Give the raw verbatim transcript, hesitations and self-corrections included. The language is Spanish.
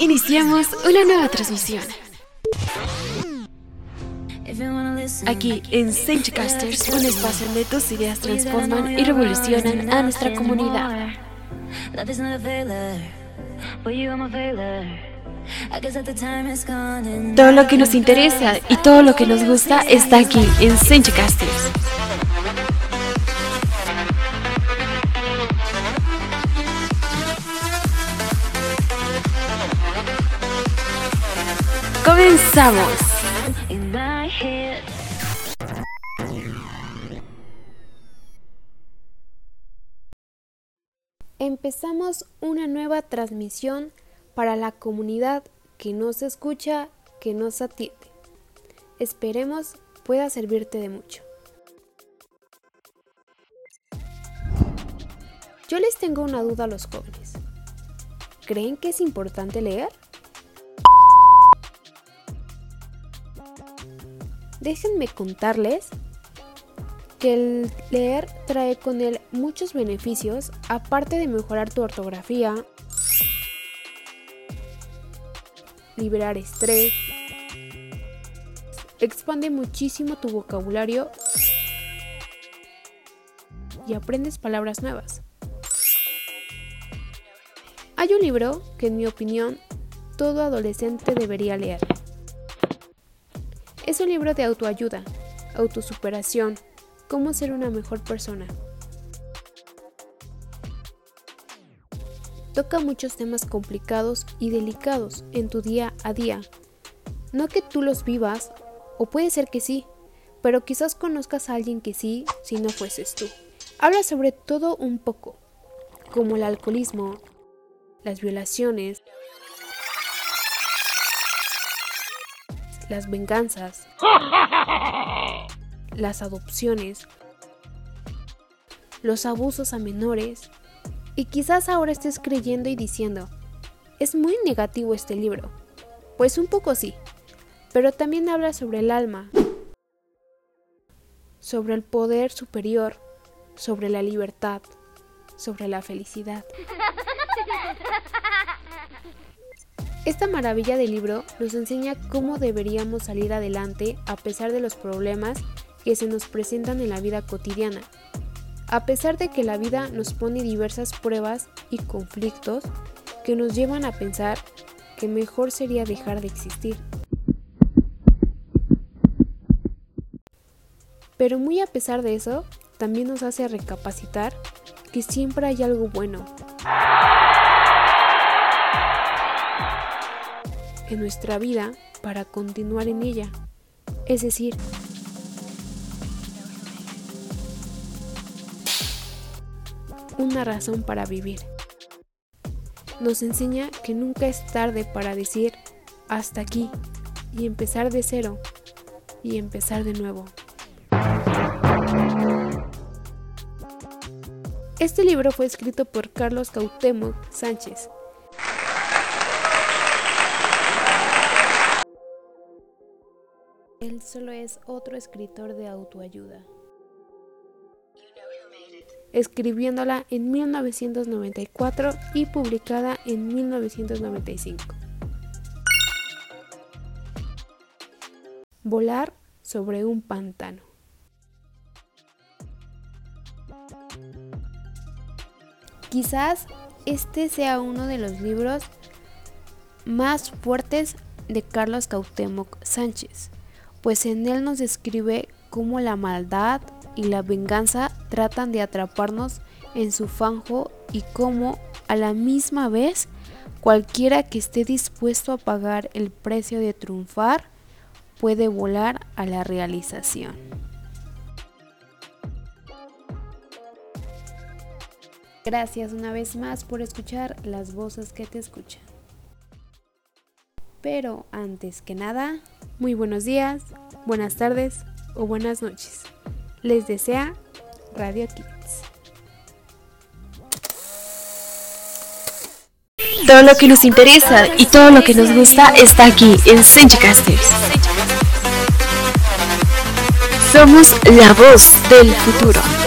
Iniciamos una nueva transmisión. Aquí en Senchcasters, un espacio donde tus ideas transforman y revolucionan a nuestra comunidad. Todo lo que nos interesa y todo lo que nos gusta está aquí en Senchcasters. ¡Comenzamos! Empezamos una nueva transmisión para la comunidad que nos escucha, que nos atiende. Esperemos pueda servirte de mucho. Yo les tengo una duda a los jóvenes. ¿Creen que es importante leer? Déjenme contarles que el leer trae con él muchos beneficios, aparte de mejorar tu ortografía, liberar estrés, expande muchísimo tu vocabulario y aprendes palabras nuevas. Hay un libro que, en mi opinión, todo adolescente debería leer. Es un libro de autoayuda, autosuperación, cómo ser una mejor persona. Toca muchos temas complicados y delicados en tu día a día. No que tú los vivas, o puede ser que sí, pero quizás conozcas a alguien que sí, si no fueses tú. Habla sobre todo un poco, como el alcoholismo, las violaciones, las venganzas, las adopciones, los abusos a menores, y quizás ahora estés creyendo y diciendo, es muy negativo este libro. Pues un poco sí, pero también habla sobre el alma, sobre el poder superior, sobre la libertad, sobre la felicidad. Esta maravilla del libro nos enseña cómo deberíamos salir adelante a pesar de los problemas que se nos presentan en la vida cotidiana. A pesar de que la vida nos pone diversas pruebas y conflictos que nos llevan a pensar que mejor sería dejar de existir. Pero muy a pesar de eso, también nos hace recapacitar que siempre hay algo bueno en nuestra vida para continuar en ella, es decir, una razón para vivir. Nos enseña que nunca es tarde para decir hasta aquí y empezar de cero y empezar de nuevo. Este libro fue escrito por Carlos Cuauhtémoc Sánchez. Él solo es otro escritor de autoayuda, escribiéndola en mil novecientos noventa y cuatro y publicada en mil novecientos noventa y cinco. Volar sobre un pantano. Quizás este sea uno de los libros más fuertes de Carlos Cuauhtémoc Sánchez, pues en él nos describe cómo la maldad y la venganza tratan de atraparnos en su fanjo y cómo, a la misma vez, cualquiera que esté dispuesto a pagar el precio de triunfar puede volar a la realización. Gracias una vez más por escuchar las voces que te escuchan. Pero antes que nada, muy buenos días, buenas tardes o buenas noches. Les desea Radio Kids. Todo lo que nos interesa y todo lo que nos gusta está aquí en Senchcasters. Somos la voz del futuro.